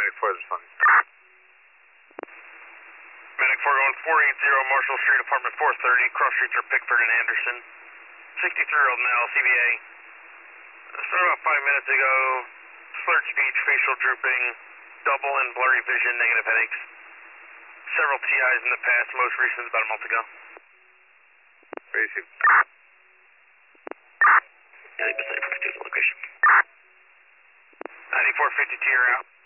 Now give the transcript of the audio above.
Medic 4 is responding. Medic 4 going 480 Marshall Street, apartment 430. Cross streets are Pickford and Anderson. 63-year-old male, CBA. Started about 5 minutes ago. Slurred speech, facial drooping, double and blurry vision, negative headaches. Several TIs in the past, most recent about a month ago. Where is he? 90% for location. 9452, you're out.